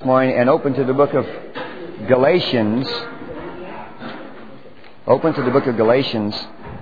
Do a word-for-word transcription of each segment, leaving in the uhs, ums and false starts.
morning and open to the book of Galatians. Open to the book of Galatians.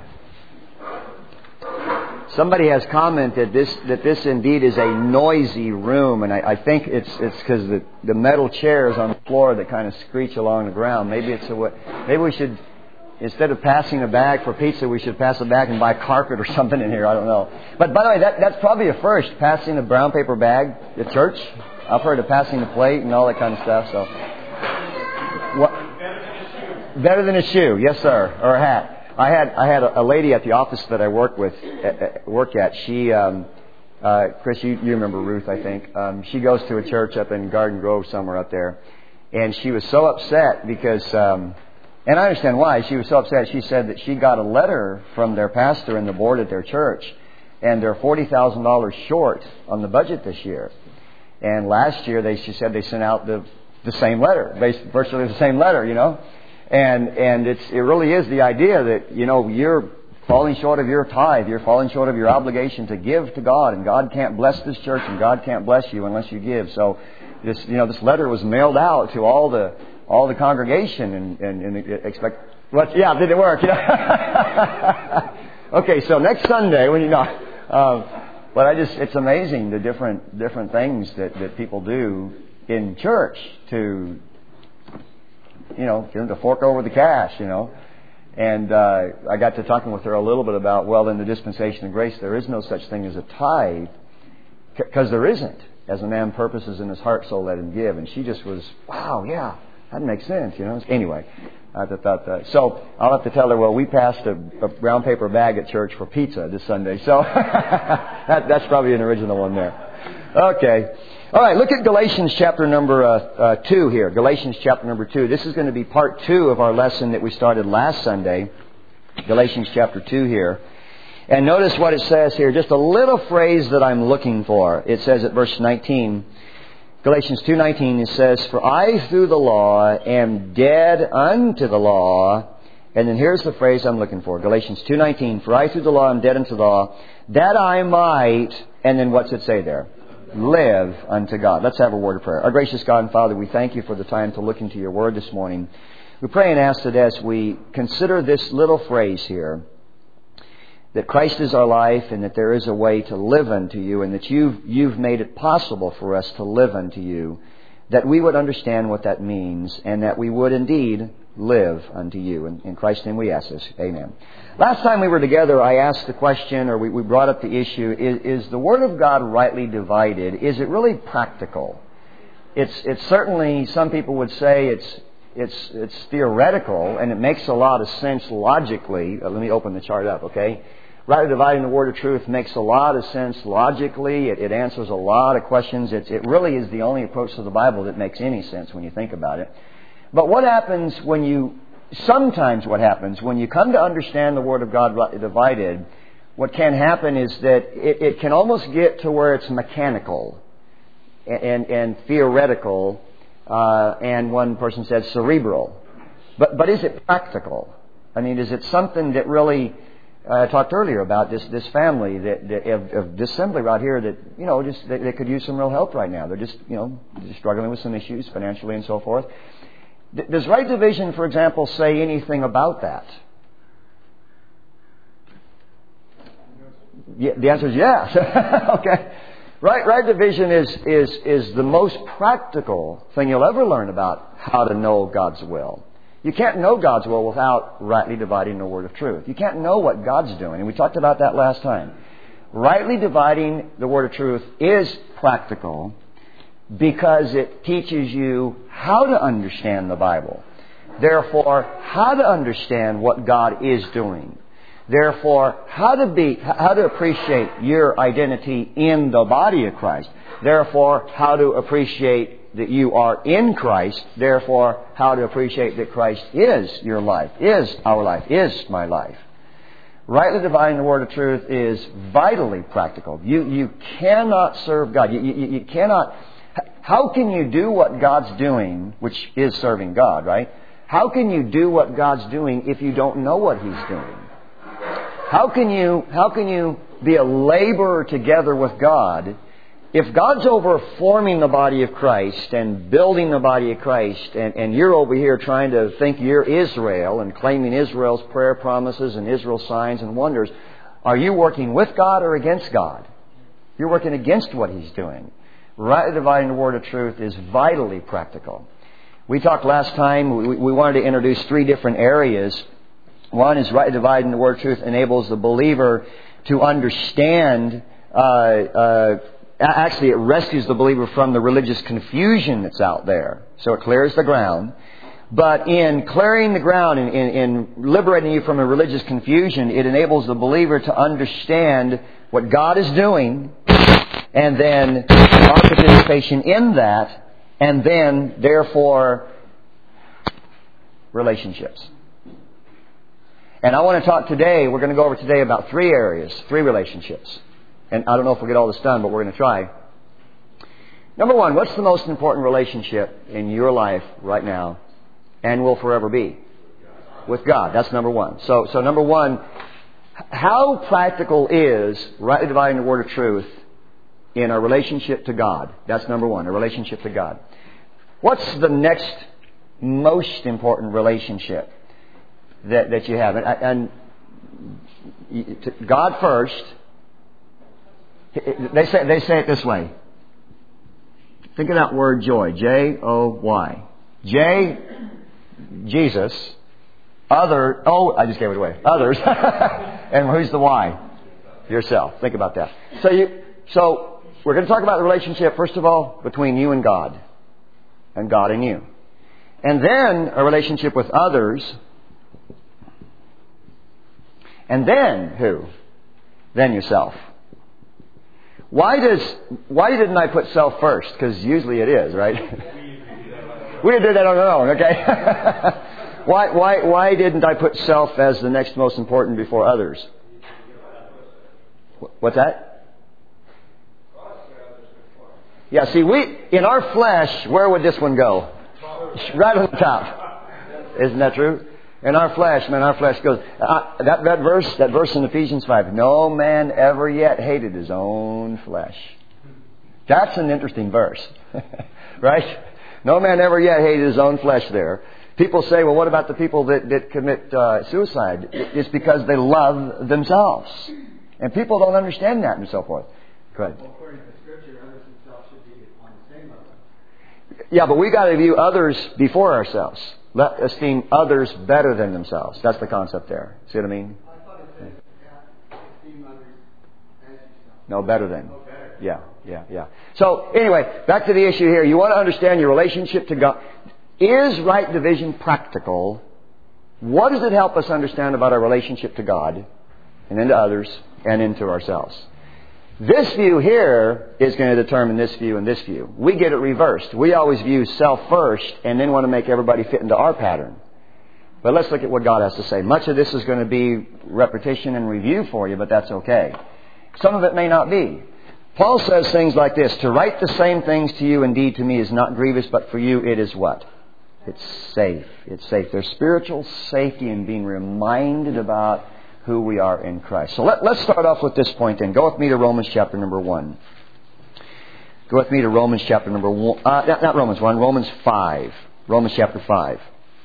Somebody has commented this that this indeed is a noisy room, and I, I think it's it's because the, the metal chairs on the floor that kind of screech along the ground. Maybe it's a what? Maybe we should, instead of passing a bag for pizza, we should pass a bag and buy carpet or something in here. I don't know. But by the way, that that's probably a first, passing a brown paper bag at church. I've heard of passing the plate and all that kind of stuff. So, what? Better than a shoe, yes, sir, or a hat. I had I had a, a lady at the office that I work with uh, work at. She, um, uh, Chris, you, you remember Ruth, I think. Um, she goes to a church up in Garden Grove somewhere up there, and she was so upset because, um, and I understand why. She was so upset. She said that she got a letter from their pastor and the board at their church, and they're forty thousand dollars short on the budget this year. And last year, they she said they sent out the the same letter, basically virtually the same letter, you know. And and it's it really is the idea that, you know, you're falling short of your tithe, you're falling short of your obligation to give to God, and God can't bless this church, and God can't bless you unless you give. So this you know this letter was mailed out to all the all the congregation, and and, and expect what yeah did it work? Yeah. Okay, so next Sunday when you know. Um, But I just, it's amazing the different different things that, that people do in church to, you know, get them to fork over the cash, you know. And uh, I got to talking with her a little bit about, well, in the dispensation of grace, there is no such thing as a tithe, because there isn't. As a man purposes in his heart, so let him give. And she just was, wow, yeah, that makes sense, you know. Anyway. I thought that. So I'll have to tell her, well, we passed a, a brown paper bag at church for pizza this Sunday. So that, that's probably an original one there. Okay. All right, look at Galatians chapter number uh, uh, two here. Galatians chapter number two. This is going to be part two of our lesson that we started last Sunday. Galatians chapter two here. And notice what it says here. Just a little phrase that I'm looking for. It says at verse nineteen. Galatians two nineteen, it says, "For I through the law am dead unto the law." And then here's the phrase I'm looking for. Galatians two nineteen, "For I through the law am dead unto the law, that I might," and then what's it say there? "Live unto God." Let's have a word of prayer. Our gracious God and Father, we thank you for the time to look into your word this morning. We pray and ask that as we consider this little phrase here, that Christ is our life, and that there is a way to live unto you, and that you've, you've made it possible for us to live unto you, that we would understand what that means, and that we would indeed live unto you. In, in Christ's name we ask this. Amen. Last time we were together, I asked the question, or we, we brought up the issue, is, is the Word of God rightly divided? Is it really practical? It's, it's certainly, some people would say it's It's it's theoretical, and it makes a lot of sense logically. Uh, let me open the chart up, okay? Rightly dividing the word of truth makes a lot of sense logically. It, it answers a lot of questions. It, it really is the only approach to the Bible that makes any sense when you think about it. But what happens when you, sometimes what happens when you come to understand the Word of God rightly divided, what can happen is that it, it can almost get to where it's mechanical and, and, and theoretical. Uh, and one person said cerebral. But but is it practical? I mean, is it something that really, uh, I talked earlier about this this family that, that of, of this assembly right here that, you know, just they, they could use some real help right now. They're just, you know, just struggling with some issues financially and so forth. D- does right division, for example, say anything about that? Yeah, the answer is yes. Okay. Right, right division is, is, is the most practical thing you'll ever learn about how to know God's will. You can't know God's will without rightly dividing the word of truth. You can't know what God's doing, and we talked about that last time. Rightly dividing the word of truth is practical because it teaches you how to understand the Bible. Therefore, how to understand what God is doing. Therefore, how to be, how to appreciate your identity in the body of Christ. Therefore, how to appreciate that you are in Christ. Therefore, how to appreciate that Christ is your life, is our life, is my life. Rightly dividing the word of truth is vitally practical. You you cannot serve God. You, you, you cannot. How can you do what God's doing, which is serving God, right? How can you do what God's doing if you don't know what He's doing? How can you how can you be a laborer together with God if God's over forming the body of Christ and building the body of Christ, and, and you're over here trying to think you're Israel and claiming Israel's prayer promises and Israel's signs and wonders, are you working with God or against God? You're working against what He's doing. Rightly dividing the word of truth is vitally practical. We talked last time, we, we wanted to introduce three different areas. One is rightly dividing the word of truth enables the believer to understand, uh, uh, actually it rescues the believer from the religious confusion that's out there. So it clears the ground. But in clearing the ground, in, in, in liberating you from a religious confusion, it enables the believer to understand what God is doing, and then our participation in that, and then, therefore, relationships. And I want to talk today, we're going to go over today about three areas, three relationships. And I don't know if we'll get all this done, but we're going to try. Number one, what's the most important relationship in your life right now and will forever be? With God. That's number one. So, so number one, how practical is rightly dividing the word of truth in a relationship to God? That's number one, a relationship to God. What's the next most important relationship that, that you have? And, and God first. They say, they say it this way. Think of that word joy. J O Y. J, Jesus. Other, oh, I just gave it away. Others. And who's the Y? Yourself. Think about that. So you, so we're going to talk about the relationship, first of all, between you and God. And God and you. And then a relationship with others. And then who? Then yourself. Why does, why didn't I put self first? Because usually it is, right? We did that on our own, okay? why, why, why didn't I put self as the next most important before others? What's that? Yeah, see, we, in our flesh, where would this one go? Right on the top. Isn't that true? In our flesh, man, our flesh goes, uh, that, that verse, that verse in Ephesians five, no man ever yet hated his own flesh. That's an interesting verse. Right? No man ever yet hated his own flesh there. People say, well, what about the people that, that commit uh, suicide? It's because they love themselves. And people don't understand that and so forth. Go ahead. Well, according to the Scripture, others themselves should be on the same level. Yeah, but we got to view others before ourselves. Let esteem others better than themselves. That's the concept there. See what I mean? I thought it said uh, esteem others as yourself. No, better than. Oh, better. Yeah, yeah, yeah. So, anyway, back to the issue here. You want to understand your relationship to God. Is right division practical? What does it help us understand about our relationship to God and then to others and into ourselves? This view here is going to determine this view and this view. We get it reversed. We always view self first and then want to make everybody fit into our pattern. But let's look at what God has to say. Much of this is going to be repetition and review for you, but that's okay. Some of it may not be. Paul says things like this, to write the same things to you indeed to me is not grievous, but for you it is what? It's safe. It's safe. There's spiritual safety in being reminded about who we are in Christ. So let, let's start off with this point then. Go with me to Romans chapter number one. Go with me to Romans chapter number one. Uh, not, not Romans one, Romans five. Romans chapter five.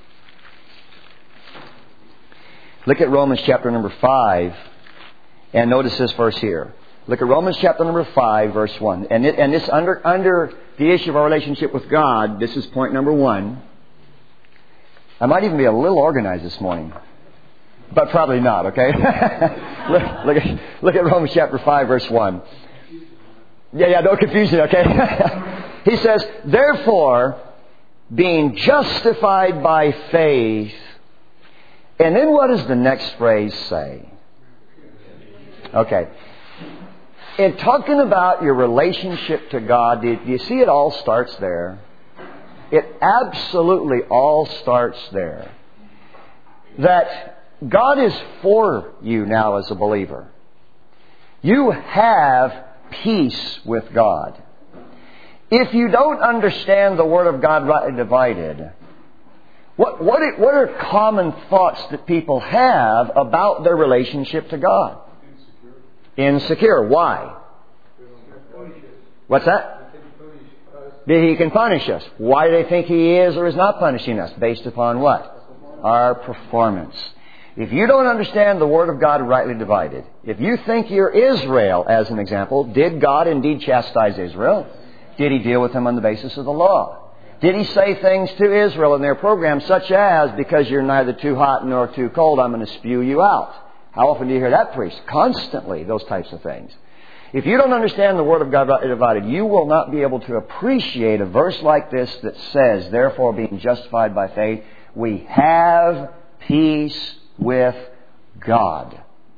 Look at Romans chapter number five and notice this verse here. Look at Romans chapter number five, verse one. And, it, and this under, under the issue of our relationship with God, this is point number one. I might even be a little organized this morning. But probably not, okay? look, look, at, look at Romans chapter five, verse one. Yeah, yeah, no confusion, okay? He says, therefore, being justified by faith. And then what does the next phrase say? Okay. In talking about your relationship to God, do you see it all starts there? It absolutely all starts there. That God is for you now as a believer. You have peace with God. If you don't understand the Word of God rightly divided, what, what, are, what are common thoughts that people have about their relationship to God? Insecure. Insecure. Why? What's that? That He can punish us. Why do they think He is or is not punishing us? Based upon what? Our performance. If you don't understand the Word of God rightly divided, if you think you're Israel, as an example, did God indeed chastise Israel? Did He deal with them on the basis of the law? Did He say things to Israel in their program such as, because you're neither too hot nor too cold, I'm going to spew you out? How often do you hear that preached? Constantly, those types of things. If you don't understand the Word of God rightly divided, you will not be able to appreciate a verse like this that says, therefore being justified by faith, we have peace with God.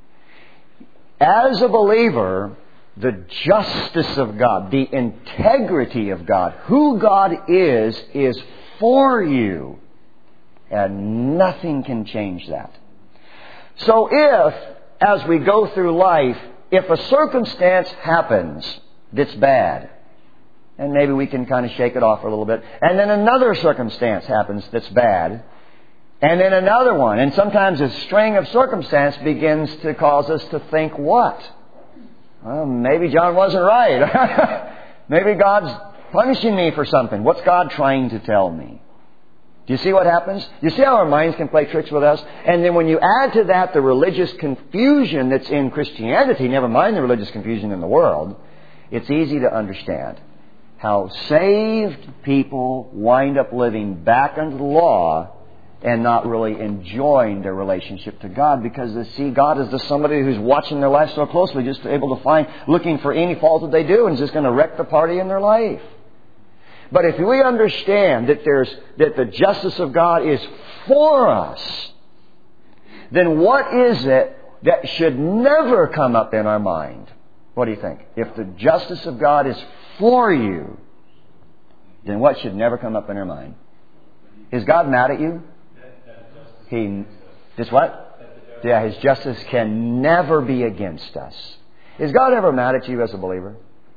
As a believer, the justice of God, the integrity of God, who God is, is for you. And nothing can change that. So if, as we go through life, if a circumstance happens that's bad, and maybe we can kind of shake it off a little bit, and then another circumstance happens that's bad, and then another one. And sometimes a string of circumstance begins to cause us to think, what? Well, maybe John wasn't right. Maybe God's punishing me for something. What's God trying to tell me? Do you see what happens? Do you see how our minds can play tricks with us? And then when you add to that the religious confusion that's in Christianity, never mind the religious confusion in the world, it's easy to understand how saved people wind up living back under the law and not really enjoying their relationship to God, because they see God as just somebody who's watching their life so closely, just able to find, looking for any fault that they do, and is just going to wreck the party in their life. But if we understand that there's that the justice of God is for us, then what is it that should never come up in our mind? What do you think? If the justice of God is for you, then what should never come up in our mind? Is God mad at you? He, just what? Yeah, His justice can never be against us. Is God ever mad at you as a believer?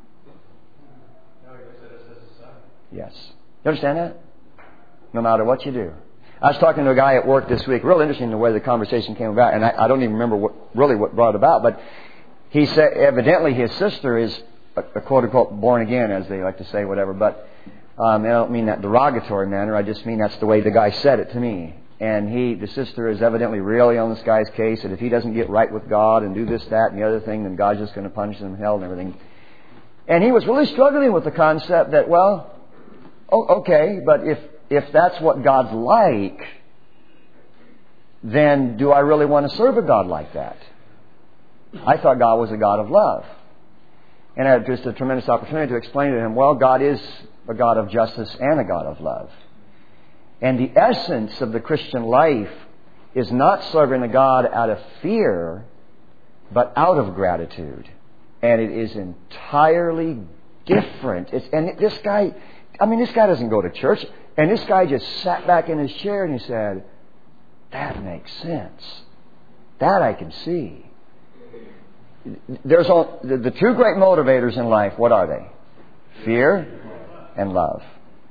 Yes. You understand that? No matter what you do. I was talking to a guy at work this week. Real interesting the way the conversation came about. And I, I don't even remember what, really what brought it about. But he said evidently his sister is a, a quote-unquote born again, as they like to say, whatever. But um, I don't mean that derogatory manner. I just mean that's the way the guy said it to me. And he, the sister is evidently really on this guy's case, that if he doesn't get right with God and do this, that, and the other thing, then God's just going to punish him in hell and everything. And he was really struggling with the concept that, well, oh, okay, but if if that's what God's like, then do I really want to serve a God like that? I thought God was a God of love. And I had just a tremendous opportunity to explain to him, well, God is a God of justice and a God of love. And the essence of the Christian life is not serving a God out of fear, but out of gratitude. And it is entirely different. It's, and this guy, I mean, this guy doesn't go to church. And this guy just sat back in his chair and he said, that makes sense. That I can see. There's all, the, the two great motivators in life, what are they? Fear and love.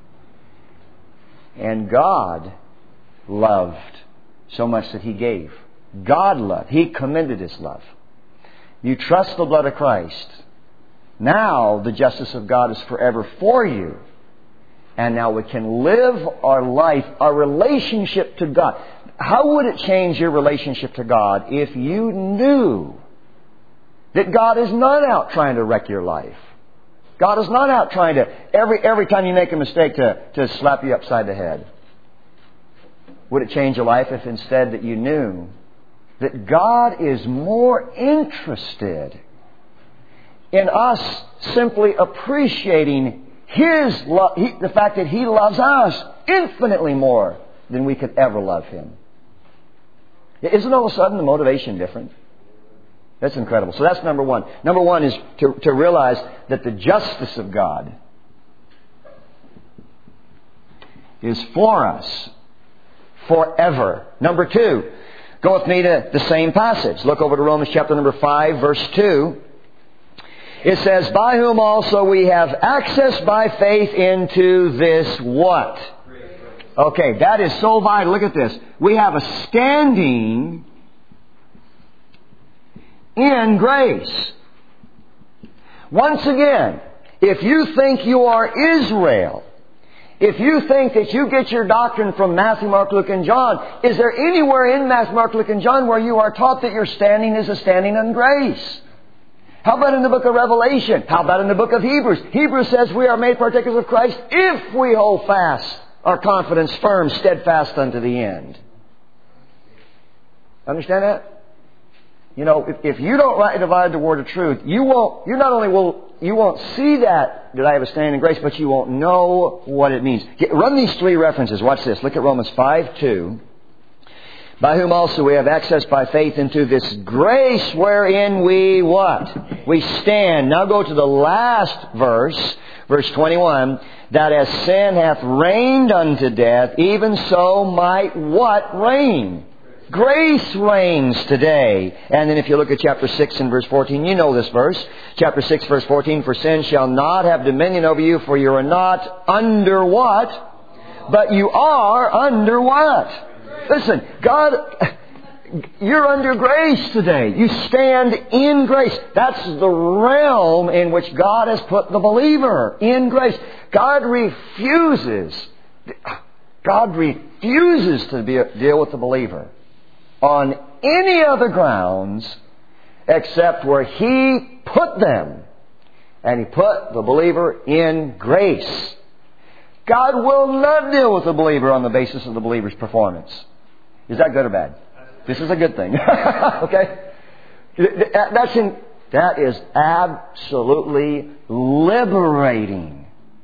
And God loved so much that He gave. God loved. He commended His love. You trust the blood of Christ. Now the justice of God is forever for you. And now we can live our life, our relationship to God. How would it change your relationship to God if you knew that God is not out trying to wreck your life? God is not out trying to, every every time you make a mistake, to, to slap you upside the head. Would it change your life if instead that you knew that God is more interested in us simply appreciating His love, he, the fact that He loves us infinitely more than we could ever love Him? Isn't all of a sudden the motivation different? That's incredible. So that's number one. Number one is to, to realize that the justice of God is for us forever. Number two, go with me to the same passage. Look over to Romans chapter number five, verse two. It says, by whom also we have access by faith into this what? Okay, that is so vital. Look at this. We have a standing in grace. Once again, If you think you are Israel, if you think that you get your doctrine from Matthew, Mark, Luke, and John, is there anywhere in Matthew, Mark, Luke, and John where you are taught that your standing is a standing on grace? How about in the book of Revelation? How about in the book of Hebrews? Hebrews says we are made partakers of Christ if we hold fast our confidence firm, steadfast unto the end. Understand that? You know, if, if you don't rightly divide the word of truth, you won't, you not only will, you won't see that, that I have a standing in grace, but you won't know what it means. Get, run these three references. Watch this. Look at Romans five two. By whom also we have access by faith into this grace wherein we what? We stand. Now go to the last verse, verse twenty-one. That as sin hath reigned unto death, even so might what reign? Grace reigns today. And then if you look at chapter six and verse fourteen, you know this verse. Chapter six verse fourteen, for sin shall not have dominion over you, for you are not under what? But you are under what? Listen, God, you're under grace today. You stand in grace. That's the realm in which God has put the believer, in grace. God refuses, God refuses to be, deal with the believer on any other grounds except where He put them. And He put the believer in grace. God will not deal with the believer on the basis of the believer's performance. Is that good or bad? This is a good thing. Okay? That's in, that is absolutely liberating.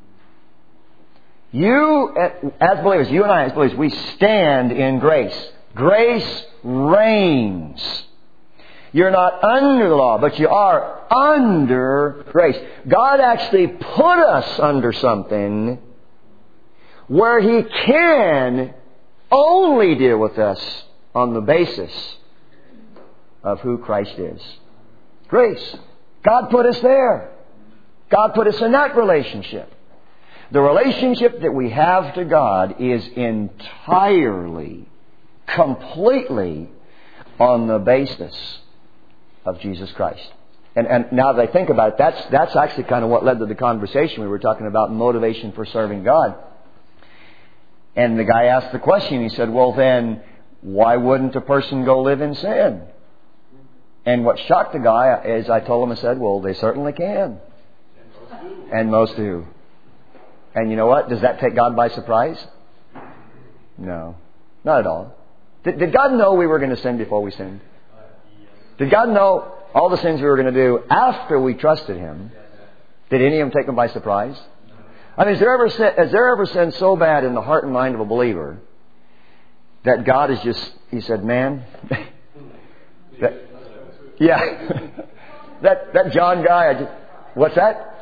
You, as believers, you and I as believers, we stand in grace. Grace reigns. You're not under the law, but you are under grace. God actually put us under something where He can only deal with us on the basis of who Christ is. Grace. God put us there. God put us in that relationship. The relationship that we have to God is entirely, completely on the basis of Jesus Christ. And, and now that I think about it, that's, that's actually kind of what led to the conversation. We were talking about motivation for serving God. And the guy asked the question. He said, well then, why wouldn't a person go live in sin? And what shocked the guy is I told him, I said, well, they certainly can. And most do. And you know what? Does that take God by surprise? No. Not at all. Did, did God know we were going to sin before we sinned? Did God know all the sins we were going to do after we trusted Him? Did any of them take Him by surprise? I mean, is there ever sin, has there ever sin so bad in the heart and mind of a believer that God is just, He said, man, that, yeah, that that John guy, I just, what's that?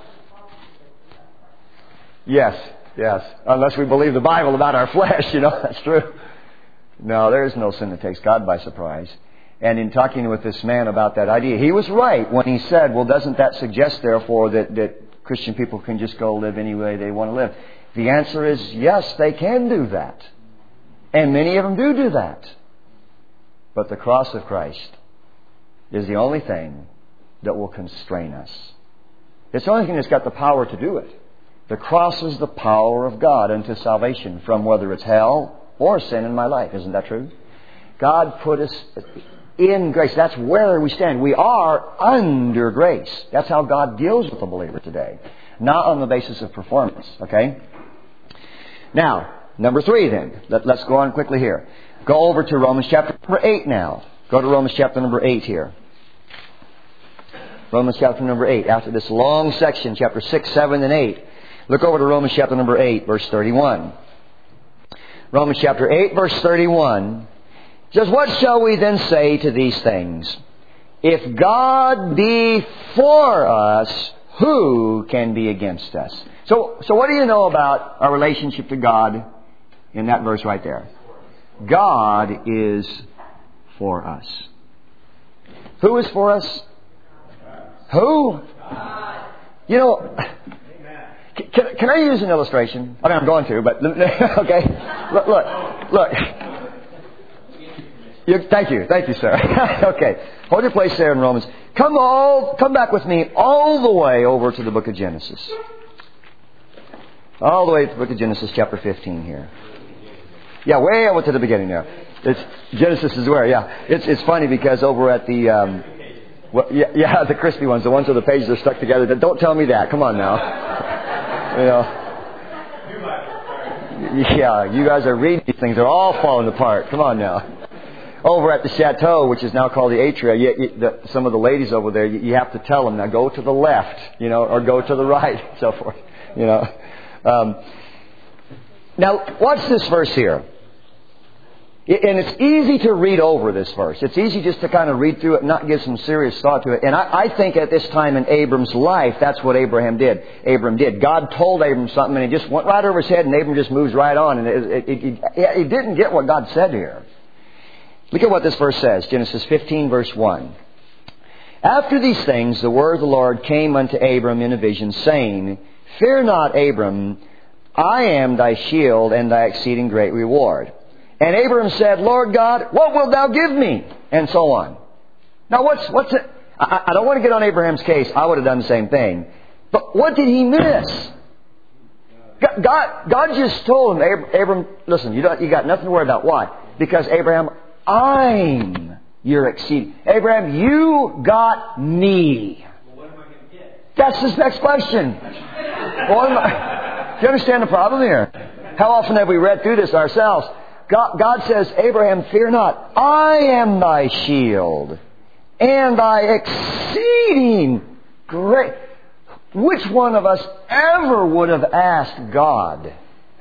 Yes, yes. Unless we believe the Bible about our flesh, you know, that's true. No, there is no sin that takes God by surprise. And in talking with this man about that idea, he was right when he said, well, doesn't that suggest, therefore, that, that Christian people can just go live any way they want to live? The answer is yes, they can do that. And many of them do do that. But the cross of Christ is the only thing that will constrain us. It's the only thing that's got the power to do it. The cross is the power of God unto salvation from whether it's hell or sin in my life. Isn't that true? God put us in grace. That's where we stand. We are under grace. That's how God deals with the believer today. Not on the basis of performance. Okay? Now, number three then. Let, let's go on quickly here. Go over to Romans chapter number eight now. Go to Romans chapter number eight here. Romans chapter number eight. After this long section, chapter six, seven, and eight. Look over to Romans chapter number eight, verse thirty-one. Romans chapter eight, verse thirty-one. Says, what shall we then say to these things? If God be for us, who can be against us? So, so what do you know about our relationship to God in that verse right there? God is for us. Who is for us? Who? You know, can, can I use an illustration? I mean, I'm going to, but okay. Look, look, look. You, thank you. Thank you, sir. Okay. Hold your place there in Romans. Come all, come back with me all the way over to the book of Genesis. All the way to the book of Genesis, chapter fifteen here. Yeah, way over to the beginning there. It's, Genesis is where, yeah. It's it's funny because over at the, um, well, yeah, yeah, the crispy ones, the ones where the pages are stuck together. Don't tell me that. Come on now. You know. Yeah, you guys are reading these things. They're all falling apart. Come on now. Over at the chateau, which is now called the Atria, you, you, the, some of the ladies over there, you, you have to tell them, now go to the left, you know, or go to the right, and so forth, you know. Um, now, watch this verse here. And it's easy to read over this verse. It's easy just to kind of read through it and not give some serious thought to it. And I, I think at this time in Abram's life, that's what Abraham did. Abram did. God told Abram something and it just went right over his head and Abram just moves right on. And it, it, it, it, it didn't get what God said here. Look at what this verse says. Genesis fifteen verse one. After these things, the word of the Lord came unto Abram in a vision, saying, Fear not, Abram, I am thy shield and thy exceeding great reward. And Abram said, Lord God, what wilt thou give me? And so on. Now what's, what's it? I, I don't want to get on Abraham's case. I would have done the same thing. But what did he miss? God, God just told him, Abram, listen, you, don't, you got nothing to worry about. Why? Because Abraham, I'm your exceeding. Abraham, you got me. Well, what am I going to get? That's his next question. What am I, do you understand the problem here? How often have we read through this ourselves? God, God says, Abraham, fear not. I am thy shield and thy exceeding great. Which one of us ever would have asked God,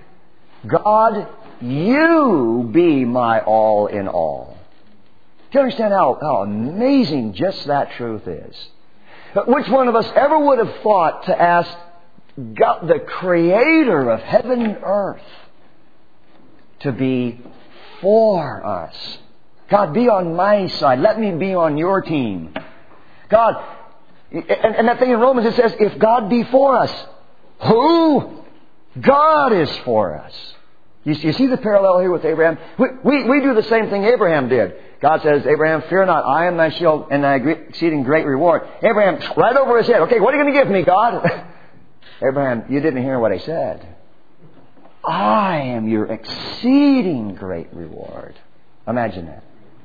God, you be my all in all? Do you understand how, how amazing just that truth is? Which one of us ever would have thought to ask God, the creator of heaven and earth, to be for us? God, be on my side. Let me be on your team. God, and, and that thing in Romans, it says, if God be for us, who? God is for us. You, you see the parallel here with Abraham? We, we, we do the same thing Abraham did. God says, Abraham, fear not. I am thy shield and thy exceeding great reward. Abraham, right over his head. Okay, what are you going to give me, God? Abraham, you didn't hear what I said. I am your exceeding great reward. Imagine that.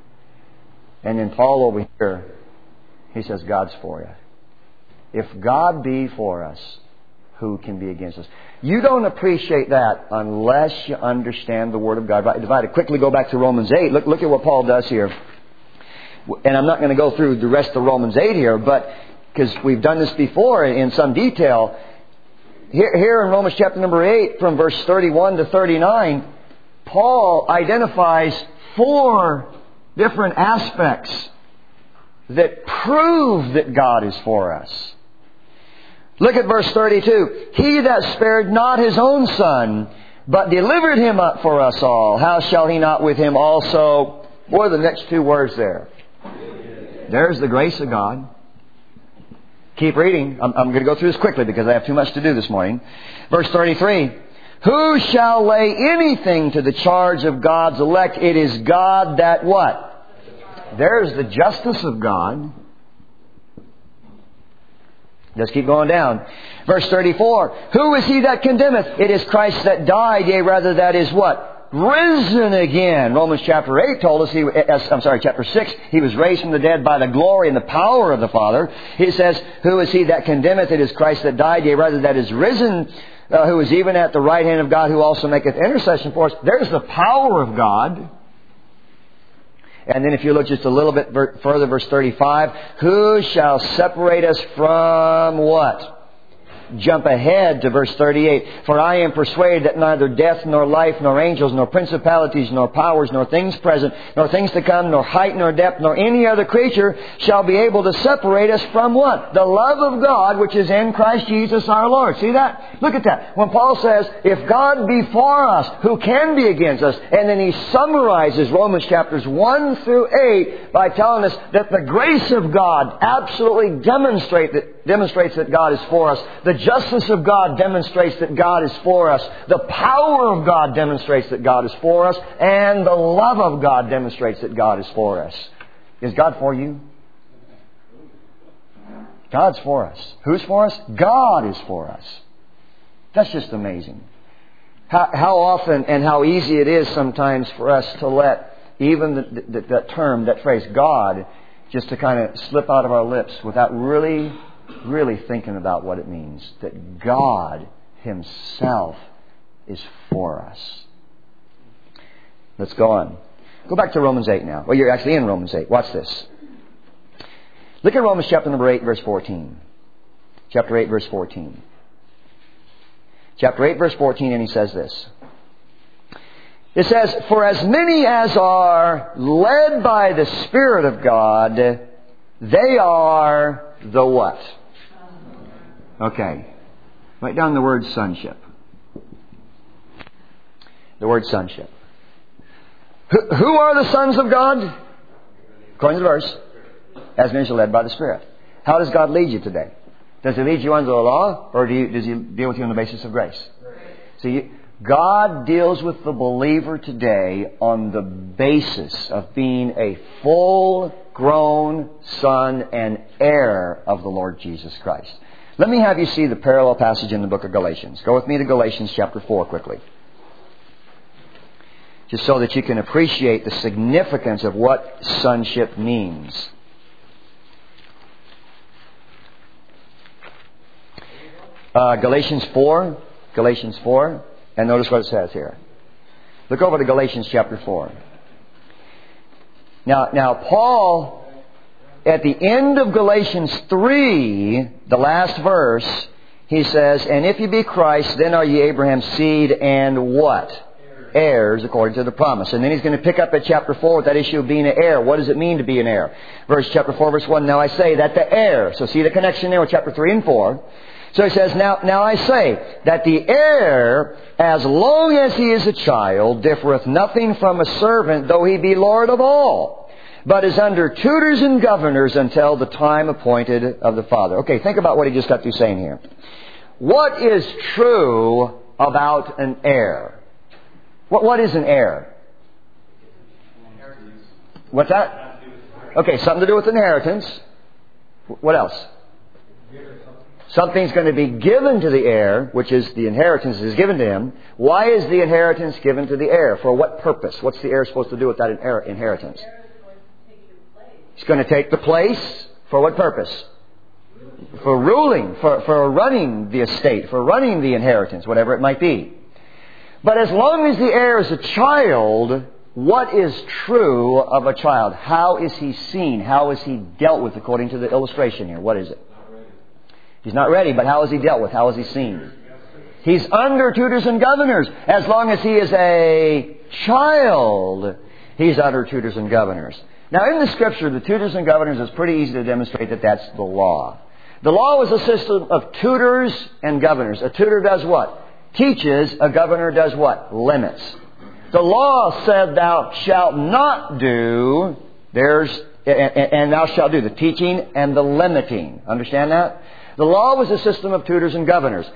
And then Paul over here, he says, God's for you. If God be for us, who can be against us? You don't appreciate that unless you understand the Word of God. Divided. Quickly go back to Romans eight. Look, look at what Paul does here. And I'm not going to go through the rest of Romans eight here, but because we've done this before in some detail. Here, here in Romans chapter number eight, from verse thirty-one to thirty-nine, Paul identifies four different aspects that prove that God is for us. Look at verse thirty-two. He that spared not his own Son, but delivered him up for us all, how shall he not with him also... What are the next two words there? There's the grace of God. Keep reading. I'm, I'm going to go through this quickly because I have too much to do this morning. Verse thirty-three. Who shall lay anything to the charge of God's elect? It is God that what? There's the justice of God. Let's keep going down. Verse thirty-four. Who is he that condemneth? It is Christ that died, yea, rather that is what? Risen again. Romans chapter eight told us, he, I'm sorry, chapter six, he was raised from the dead by the glory and the power of the Father. He says, who is he that condemneth? It is Christ that died, yea, rather that is risen, uh, who is even at the right hand of God, who also maketh intercession for us. There's the power of God. And then if you look just a little bit further, verse thirty-five, who shall separate us from what? Jump ahead to verse thirty-eight. For I am persuaded that neither death, nor life, nor angels, nor principalities, nor powers, nor things present, nor things to come, nor height, nor depth, nor any other creature shall be able to separate us from what? The love of God which is in Christ Jesus our Lord. See that? Look at that. When Paul says, if God be for us, who can be against us? And then he summarizes Romans chapters one through eight by telling us that the grace of God absolutely demonstrates that demonstrates that God is for us. The justice of God demonstrates that God is for us. The power of God demonstrates that God is for us. And the love of God demonstrates that God is for us. Is God for you? God's for us. Who's for us? God is for us. That's just amazing. How, how often and how easy it is sometimes for us to let even the, the, that term, that phrase, God, just to kind of slip out of our lips without really, really thinking about what it means. That God Himself is for us. Let's go on. Go back to Romans eight now. Well, you're actually in Romans eight. Watch this. Look at Romans chapter number eight, verse fourteen. Chapter eight, verse fourteen. Chapter eight, verse fourteen, and he says this. It says, "For as many as are led by the Spirit of God, they are the what?" Okay. Write down the word sonship. The word sonship. Who, who are the sons of God? According to the verse, as many as are led by the Spirit. How does God lead you today? Does He lead you under the law, or do you, does He deal with you on the basis of grace? See, you, God deals with the believer today on the basis of being a full-grown son and heir of the Lord Jesus Christ. Let me have you see the parallel passage in the book of Galatians. Go with me to Galatians chapter four quickly. Just so that you can appreciate the significance of what sonship means. Uh, Galatians four. Galatians four. And notice what it says here. Look over to Galatians chapter four. Now, now Paul, at the end of Galatians three, the last verse, he says, "And if you be Christ, then are ye Abraham's seed and what? Heirs according to the promise." And then he's going to pick up at chapter four with that issue of being an heir. What does it mean to be an heir? Verse chapter four, verse one. "Now I say that the heir," so see the connection there with chapter three and four. So he says, now, now I say that the heir, as long as he is a child, differeth nothing from a servant, though he be Lord of all, but is under tutors and governors until the time appointed of the Father. Okay, think about what he just got through saying here. What is true about an heir? What, what is an heir? What's that? Okay, something to do with inheritance. What else? Something's going to be given to the heir, which is the inheritance is given to him. Why is the inheritance given to the heir? For what purpose? What's the heir supposed to do with that inheritance? He's going to take the place. For what purpose? For ruling, for, for running the estate, for running the inheritance, whatever it might be. But as long as the heir is a child, what is true of a child? How is he seen? How is he dealt with according to the illustration here? What is it? He's not ready, but how is he dealt with? How is he seen? He's under tutors and governors. As long as he is a child, he's under tutors and governors. Now, in the Scripture, the tutors and governors is pretty easy to demonstrate that that's the law. The law was a system of tutors and governors. A tutor does what? Teaches. A governor does what? Limits. The law said, "Thou shalt not do." There's and thou shalt do the teaching and the limiting. Understand that? The law was a system of tutors and governors.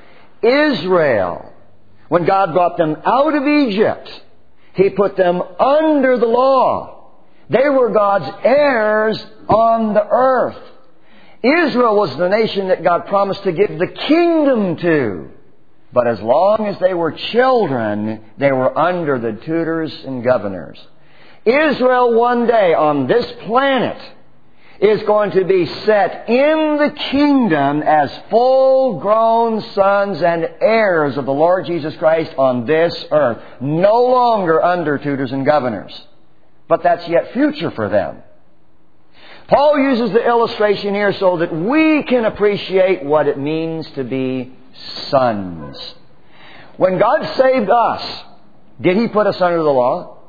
Israel, when God brought them out of Egypt, He put them under the law. They were God's heirs on the earth. Israel was the nation that God promised to give the kingdom to. But as long as they were children, they were under the tutors and governors. Israel one day on this planet is going to be set in the kingdom as full-grown sons and heirs of the Lord Jesus Christ on this earth. No longer under tutors and governors. But that's yet future for them. Paul uses the illustration here so that we can appreciate what it means to be sons. When God saved us, did He put us under the law?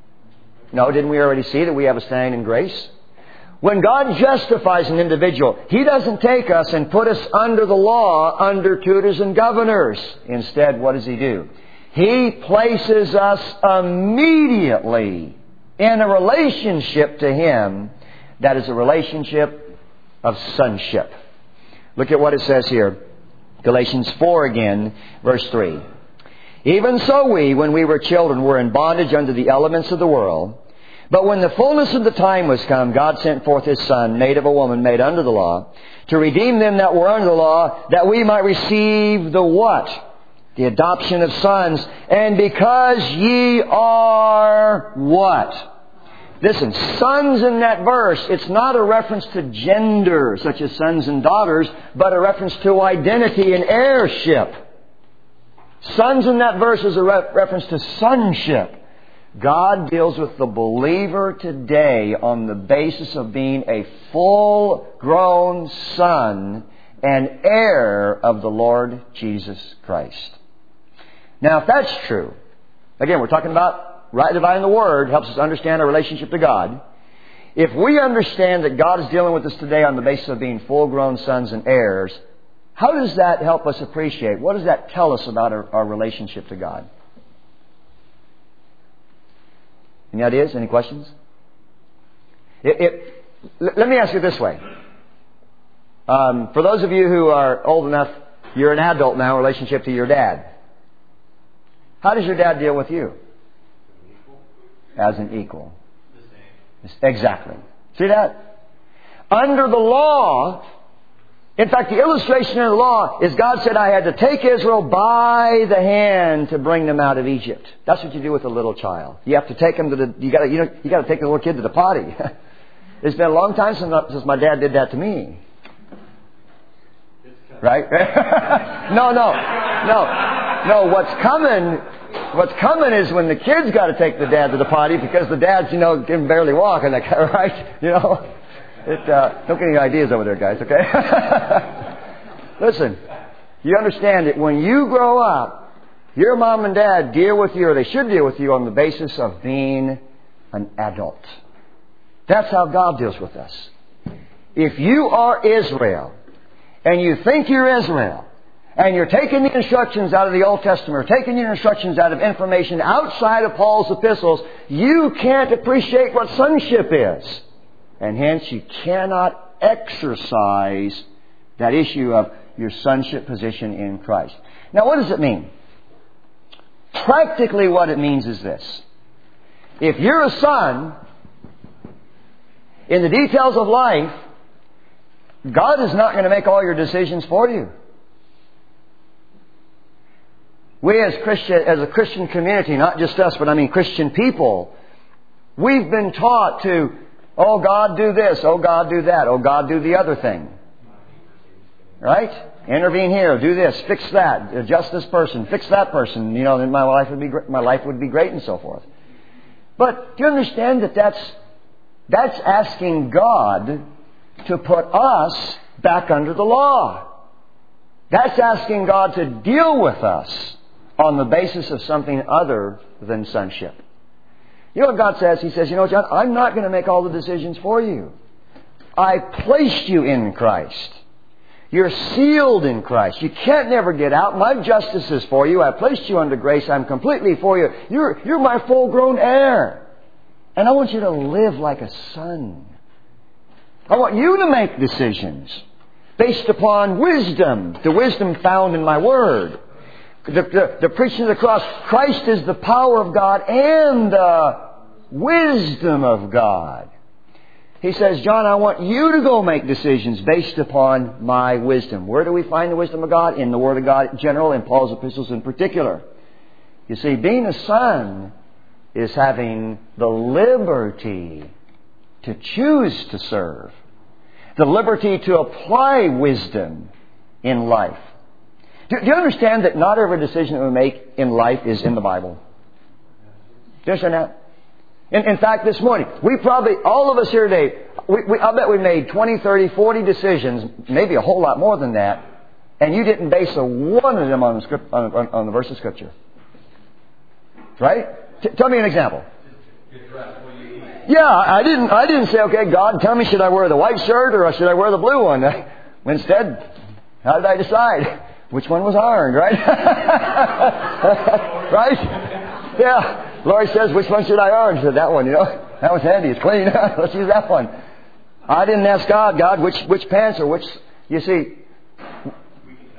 No, didn't we already see that we have a standing in grace? When God justifies an individual, He doesn't take us and put us under the law, under tutors and governors. Instead, what does He do? He places us immediately in a relationship to Him that is a relationship of sonship. Look at what it says here. Galatians four again, verse three. Even so we, when we were children, were in bondage under the elements of the world. But when the fullness of the time was come, God sent forth His Son, made of a woman, made under the law, to redeem them that were under the law, that we might receive the what? The adoption of sons. And because ye are what? Listen, sons in that verse, it's not a reference to gender, such as sons and daughters, but a reference to identity and heirship. Sons in that verse is a re- reference to sonship. God deals with the believer today on the basis of being a full-grown son and heir of the Lord Jesus Christ. Now, if that's true, again, we're talking about right dividing the Word, helps us understand our relationship to God. If we understand that God is dealing with us today on the basis of being full-grown sons and heirs, how does that help us appreciate? What does that tell us about our, our relationship to God? Any ideas? Any questions? It, it, let me ask you this way. Um, for those of you who are old enough, you're an adult now in relationship to your dad. How does your dad deal with you? As an equal. Exactly. See that? Under the law, in fact, the illustration of the law is God said, I had to take Israel by the hand to bring them out of Egypt. That's what you do with a little child. You have to take them to the, you gotta, you know, you gotta take the little kid to the potty. It's been a long time since, since my dad did that to me. Right? no, no, no, no, what's coming, what's coming is when the kid's gotta take the dad to the potty because the dad's, you know, can barely walk and that kind of, right? You know? It, uh, don't get any ideas over there, guys, okay? Listen, you understand that when you grow up, your mom and dad deal with you, or they should deal with you, on the basis of being an adult. That's how God deals with us. If you are Israel, and you think you're Israel, and you're taking the instructions out of the Old Testament, or taking your instructions out of information outside of Paul's epistles, you can't appreciate what sonship is. And hence you cannot exercise that issue of your sonship position in Christ. Now what does it mean? Practically what it means is this. If you're a son, in the details of life, God is not going to make all your decisions for you. We as Christian, as a Christian community, not just us, but I mean Christian people, we've been taught to, oh God, do this. Oh God, do that. Oh God, do the other thing. Right? Intervene here. Do this. Fix that. Adjust this person. Fix that person. You know, then my life would be my life would be great and so forth. But do you understand that that's that's asking God to put us back under the law? That's asking God to deal with us on the basis of something other than sonship. You know what God says? He says, you know, John, I'm not going to make all the decisions for you. I placed you in Christ. You're sealed in Christ. You can't never get out. My justice is for you. I placed you under grace. I'm completely for you. You're, you're my full-grown heir. And I want you to live like a son. I want you to make decisions based upon wisdom, the wisdom found in my Word. The, the, the preaching of the cross. Christ is the power of God and the wisdom of God. He says, John, I want you to go make decisions based upon my wisdom. Where do we find the wisdom of God? In the Word of God in general, in Paul's epistles in particular. You see, being a son is having the liberty to choose to serve. The liberty to apply wisdom in life. Do, do you understand that not every decision that we make in life is in the Bible? Do you understand that? In, in fact, this morning, we probably, all of us here today, we, we, I bet we made twenty, thirty, forty decisions, maybe a whole lot more than that, and you didn't base a one of them on the, script, on, on, on the verse of Scripture. Right? T- tell me an example. Yeah, I didn't, I didn't say, okay, God, tell me, should I wear the white shirt or should I wear the blue one? Instead, how did I decide? Which one was ironed, right? Right? Yeah. Lori says, which one should I iron? I said, that one, you know. That was handy. It's clean. Let's use that one. I didn't ask God, God, which which pants or which... You see,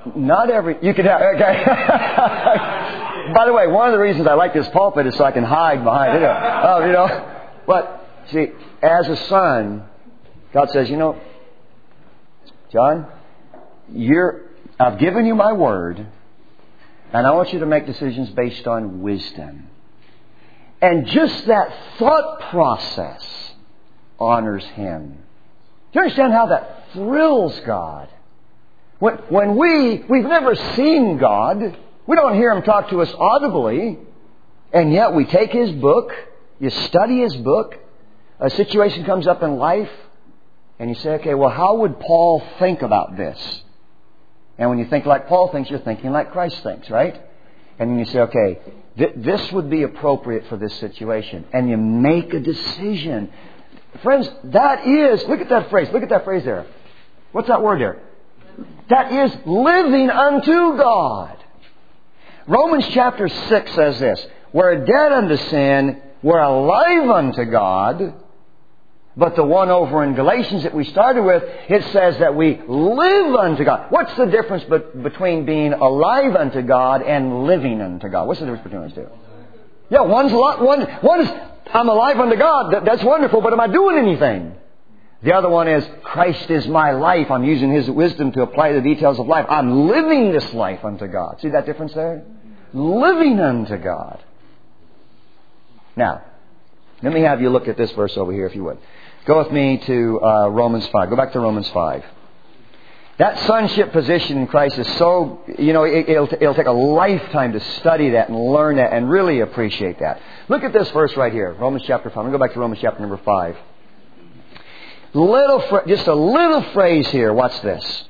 Not every... You can have... Okay. By the way, one of the reasons I like this pulpit is so I can hide behind it. Oh, you know. But, see, as a son, God says, you know, John, you're... I've given you my word, and I want you to make decisions based on wisdom. And just that thought process honors Him. Do you understand how that thrills God? When, when we, we've never seen God, we don't hear Him talk to us audibly, and yet we take His book, you study His book, a situation comes up in life, and you say, okay, well, how would Paul think about this? And when you think like Paul thinks, you're thinking like Christ thinks, right? And then you say, okay, th- this would be appropriate for this situation. And you make a decision. Friends, that is, look at that phrase, look at that phrase there. What's that word there? That is living unto God. Romans chapter six says this, we're dead unto sin, we're alive unto God. But the one over in Galatians that we started with, it says that we live unto God. What's the difference be- between being alive unto God and living unto God? What's the difference between those two? Yeah, one's a lot, one, one is, I'm alive unto God. That, that's wonderful, but am I doing anything? The other one is, Christ is my life. I'm using His wisdom to apply the details of life. I'm living this life unto God. See that difference there? Living unto God. Now, let me have you look at this verse over here, if you would. Go with me to uh, Romans five. Go back to Romans five. That sonship position in Christ is so, you know, it, it'll, it'll take a lifetime to study that and learn that and really appreciate that. Look at this verse right here, Romans chapter five. I'm going to go back to Romans chapter number five. Little, fra- just a little phrase here. Watch this.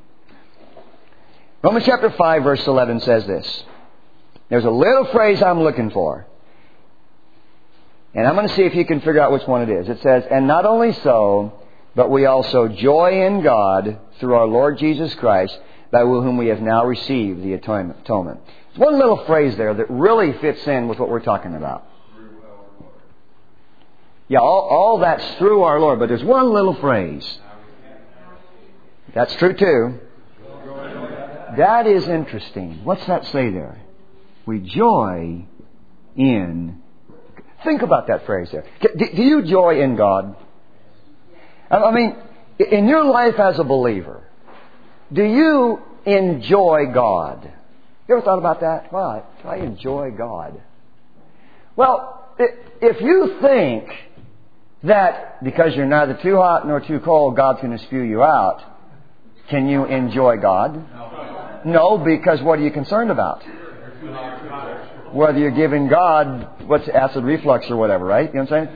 Romans chapter five, verse eleven says this. There's a little phrase I'm looking for. And I'm going to see if you can figure out which one it is. It says, and not only so, but we also joy in God through our Lord Jesus Christ, by whom we have now received the atonement. There's one little phrase there that really fits in with what we're talking about. Yeah, all, all that's through our Lord, but there's one little phrase. That's true too. That is interesting. What's that say there? We joy in... Think about that phrase there. Do you joy in God? I mean, in your life as a believer, do you enjoy God? You ever thought about that? Well, I enjoy God. Well, if you think that because you're neither too hot nor too cold, God's going to spew you out, can you enjoy God? No, because what are you concerned about? Whether you're giving God, what's acid reflux or whatever, right? You know what I'm saying?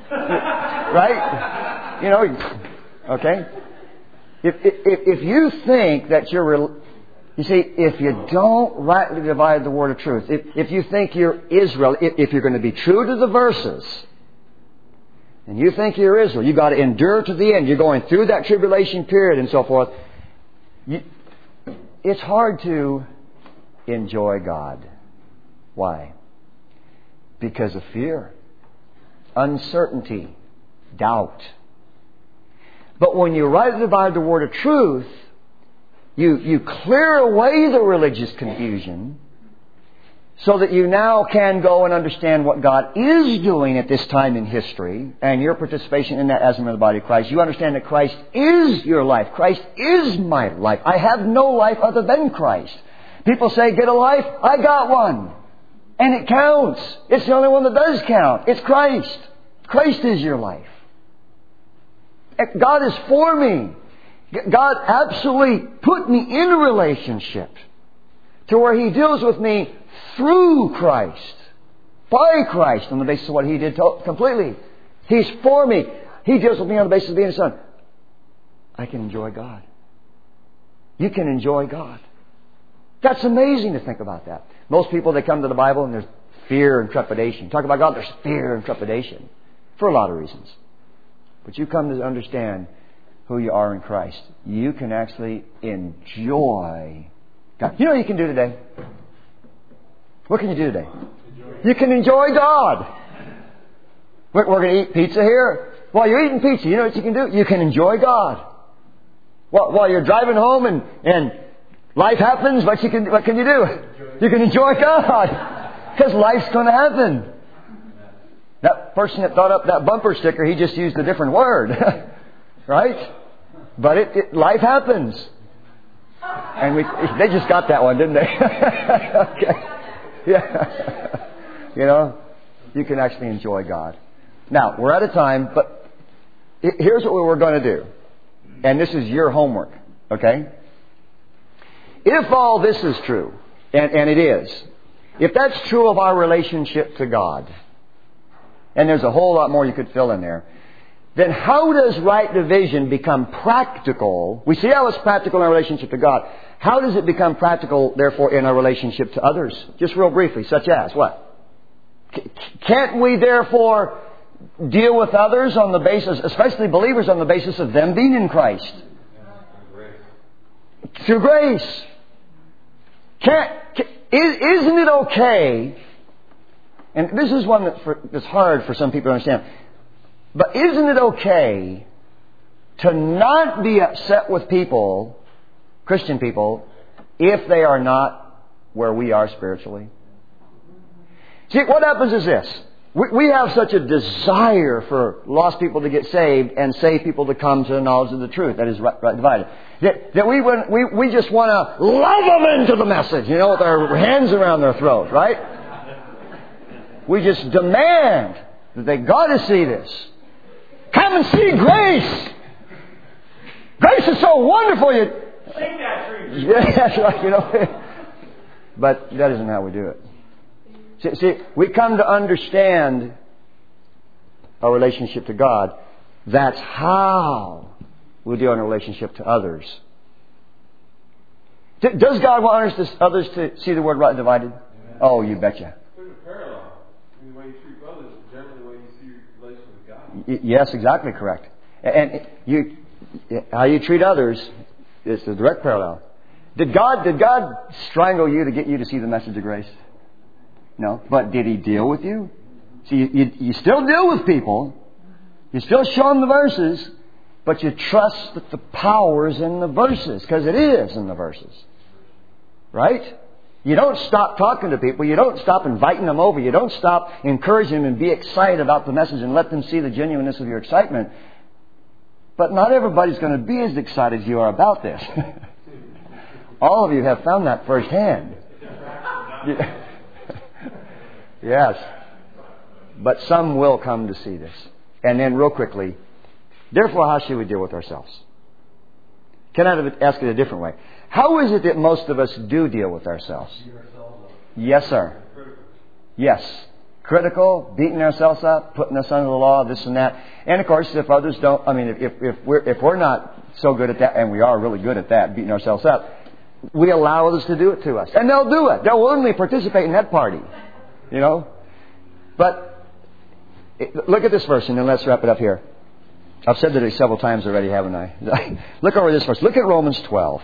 Right? You know, okay? If, if, if you think that you're, you see, if you don't rightly divide the word of truth, if, if you think you're Israel, if, if you're going to be true to the verses, and you think you're Israel, you've got to endure to the end. You're going through that tribulation period and so forth. You, it's hard to enjoy God. Why? Because of fear, uncertainty, doubt. But when you rightly divide the word of truth, you, you clear away the religious confusion so that you now can go and understand what God is doing at this time in history and your participation in that as a member of the body of Christ. You understand that Christ is your life. Christ is my life. I have no life other than Christ. People say, get a life. I got one. And it counts. It's the only one that does count. It's Christ. Christ is your life. God is for me. God absolutely put me in a relationship to where He deals with me through Christ, by Christ, on the basis of what He did to- completely. He's for me. He deals with me on the basis of being a son. I can enjoy God. You can enjoy God. That's amazing to think about that. Most people, they come to the Bible and there's fear and trepidation. Talk about God, there's fear and trepidation. For a lot of reasons. But you come to understand who you are in Christ. You can actually enjoy God. You know what you can do today? What can you do today? You can enjoy God. We're, we're going to eat pizza here. While you're eating pizza, you know what you can do? You can enjoy God. While, while you're driving home and, and Life happens, but you can, what can you do? You can enjoy God. Because life's going to happen. That person that thought up that bumper sticker, he just used a different word. Right? But it, it, life happens. And we, they just got that one, didn't they? Okay. Yeah. You know, you can actually enjoy God. Now, we're out of time, but here's what we're going to do. And this is your homework. Okay? If all this is true, and, and it is, if that's true of our relationship to God, and there's a whole lot more you could fill in there, then how does right division become practical? We see how it's practical in our relationship to God. How does it become practical, therefore, in our relationship to others? Just real briefly, such as what? Can't we, therefore, deal with others on the basis, especially believers, on the basis of them being in Christ? Through grace. Can't, can, isn't it okay? And this is one that for, that's hard for some people to understand. But isn't it okay to not be upset with people, Christian people, if they are not where we are spiritually? See, what happens is this. We, we have such a desire for lost people to get saved and saved people to come to the knowledge of the truth. That is right, right divided. That, that we, we, we just want to love them into the message, you know, with our hands around their throat, right? We just demand that they got to see this. Come and see grace. Grace is so wonderful. You Sing that tree. Yeah, that's right. You know, but that isn't how we do it. See, see, we come to understand our relationship to God. That's how we deal in a relationship to others. Does God want us to, others to see the word right divided? Amen. Oh, you betcha. There's a parallel. I mean, the way you treat others is generally the way you see your relation with God. Y- yes, exactly correct. And you, how you treat others is a direct parallel. Did God, did God strangle you to get you to see the message of grace? No. But did He deal with you? See, you, you, you still deal with people. You still show them the verses. But you trust that the power is in the verses. Because it is in the verses. Right? You don't stop talking to people. You don't stop inviting them over. You don't stop encouraging them and be excited about the message and let them see the genuineness of your excitement. But not everybody's going to be as excited as you are about this. All of you have found that firsthand. Yes. But some will come to see this. And then real quickly, therefore, how should we deal with ourselves? Can I ask it a different way? How is it that most of us do deal with ourselves? Yes, sir. Yes. Critical, beating ourselves up, putting us under the law, this and that. And of course, if others don't, I mean, if, if we're, if we're not so good at that, and we are really good at that, beating ourselves up, we allow others to do it to us. And they'll do it. They'll willingly participate in that party. You know? But look at this verse and then let's wrap it up here. I've said that several times already, haven't I? Look over this verse. Look at Romans twelve.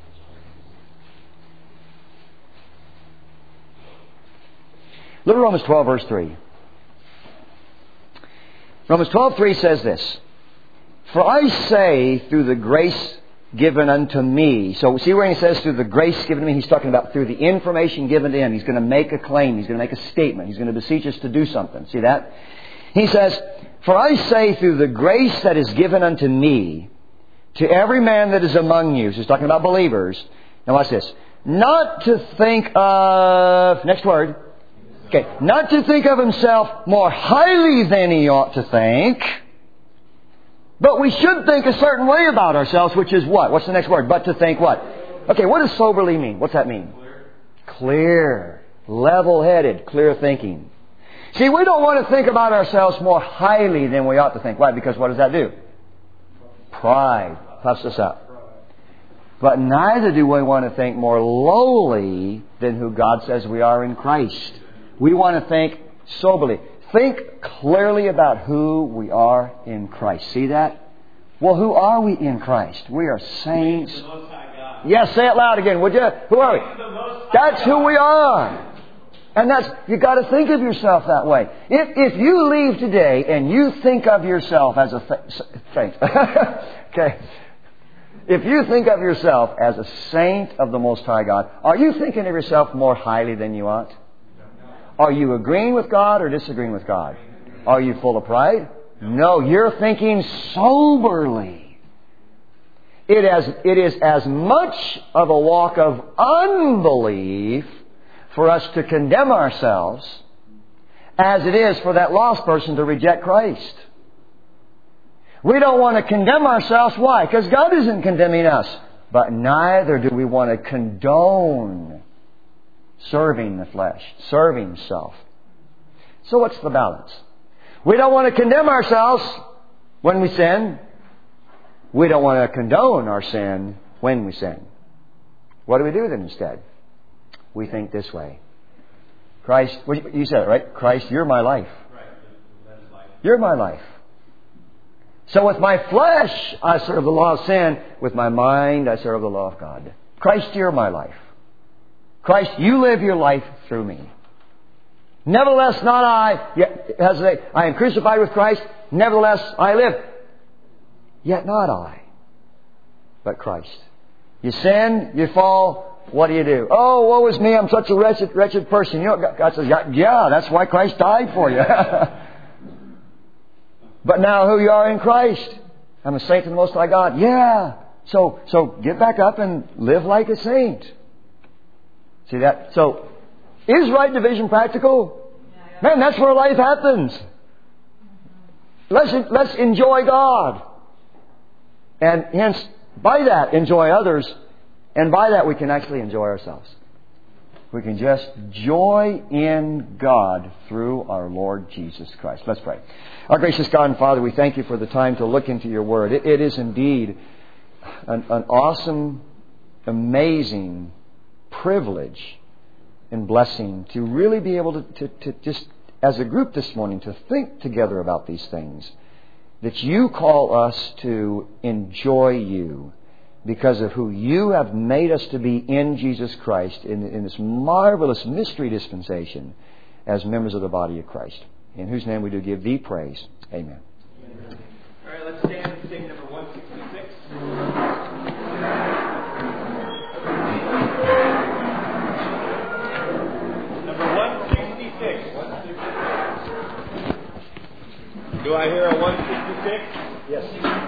Look at Romans twelve, verse three. Romans twelve, three says this. For I say, through the grace given unto me. So see where he says through the grace given to me, he's talking about through the information given to him. He's going to make a claim. He's going to make a statement. He's going to beseech us to do something. See that? He says, for I say through the grace that is given unto me, to every man that is among you. So he's talking about believers. Now watch this. Not to think of, next word. Okay. Not to think of himself more highly than he ought to think. But we should think a certain way about ourselves, which is what? What's the next word? But to think what? Okay, what does soberly mean? What's that mean? Clear. Clear. Level-headed. Clear thinking. See, we don't want to think about ourselves more highly than we ought to think. Why? Because what does that do? Pride puffs us up. But neither do we want to think more lowly than who God says we are in Christ. We want to think soberly. Think clearly about who we are in Christ. See that? Well, who are we in Christ? We are saints. Yes, say it loud again, would you? Who are we? That's who we are. And that's, you got to think of yourself that way. If if you leave today and you think of yourself as a th- saint, okay, If you think of yourself as a saint of the Most High God, are you thinking of yourself more highly than you ought? Are you agreeing with God or disagreeing with God? Are you full of pride? No, you're thinking soberly. It is, it is as much of a walk of unbelief for us to condemn ourselves as it is for that lost person to reject Christ. We don't want to condemn ourselves. Why? Because God isn't condemning us. But neither do we want to condone serving the flesh, serving self. So what's the balance? We don't want to condemn ourselves when we sin. We don't want to condone our sin when we sin. What do we do then instead? We think this way. Christ, you said it, right? Christ, you're my life. You're my life. So with my flesh, I serve the law of sin. With my mind, I serve the law of God. Christ, you're my life. Christ, you live your life through me. Nevertheless, not I. Yet, as I, I am crucified with Christ. Nevertheless, I live. Yet not I, but Christ. You sin, you fall. What do you do? Oh, woe is me. I'm such a wretched, wretched person. You know, God says, yeah, that's why Christ died for you. But now who you are in Christ. I'm a saint of the Most High God. Yeah. So, so get back up and live like a saint. See that? So, is right division practical? Man, that's where life happens. Let's, let's enjoy God. And hence, by that, enjoy others. And by that, we can actually enjoy ourselves. We can just joy in God through our Lord Jesus Christ. Let's pray. Our gracious God and Father, we thank you for the time to look into your Word. It, it is indeed an, an awesome, amazing privilege and blessing to really be able to, to, to just, as a group this morning, to think together about these things. That you call us to enjoy you because of who you have made us to be in Jesus Christ, in, in this marvelous mystery dispensation as members of the body of Christ. In whose name we do give thee praise. Amen. Amen. All right, let's stand and sing number one sixty-six. Number one sixty-six. one sixty-six. Do I hear a one sixty-six? Yes.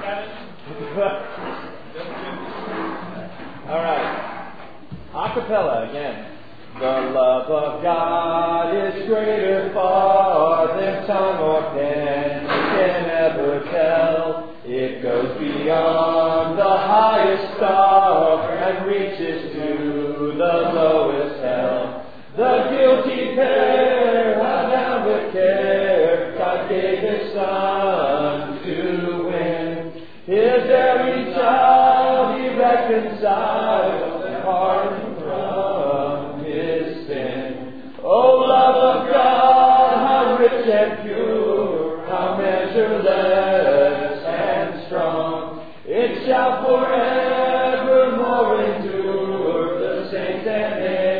All right. A cappella again. The love of God is greater far than tongue or pen can ever tell. It goes beyond the highest star and reaches to the lowest hell. The guilty pair, held down with care, God gave His Son to win. His very child He reconciled and pardoned from His sin. O love of God, how rich and pure, how measureless and strong, it shall forevermore endure the saints and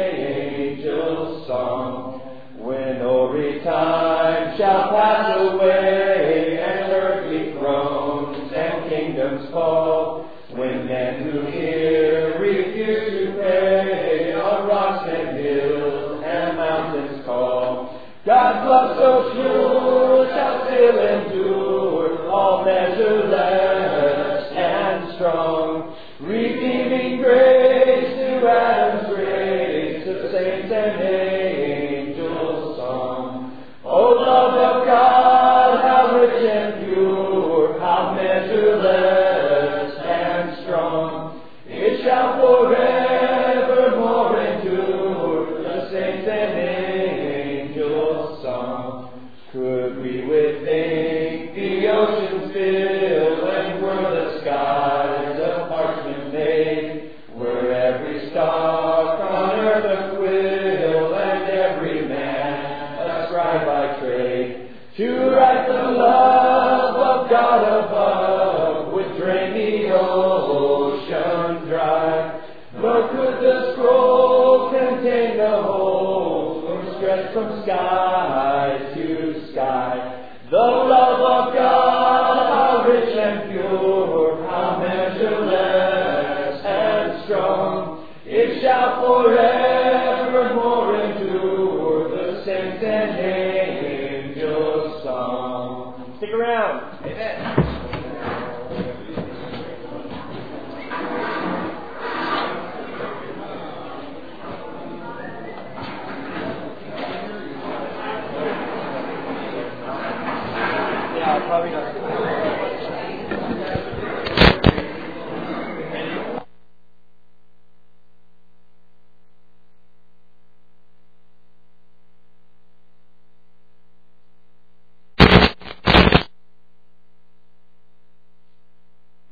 angels' song. When hoary time shall pass away and earthly thrones and kingdoms fall, when men who hear refuse to pray on rocks and hills and mountains call, God's love so pure shall still endure, all measureless and strong, redeeming grace to Adam's race, to saints and angels' song. O love of God, how rich and pure, how measureless and strong, it shall forevermore endure the saints and angels' song. Could we with think the oceans fill and were the skies of parchment made, were every star on earth a quill and every man a scribe by trade, to write the love of God above would drain the ocean dry. Nor could the scroll contain the whole, or stretch from sky to sky. The love of God, how rich and pure, how measureless forevermore endure the saints and angels' song. Stick around. Amen. Yeah, probably not.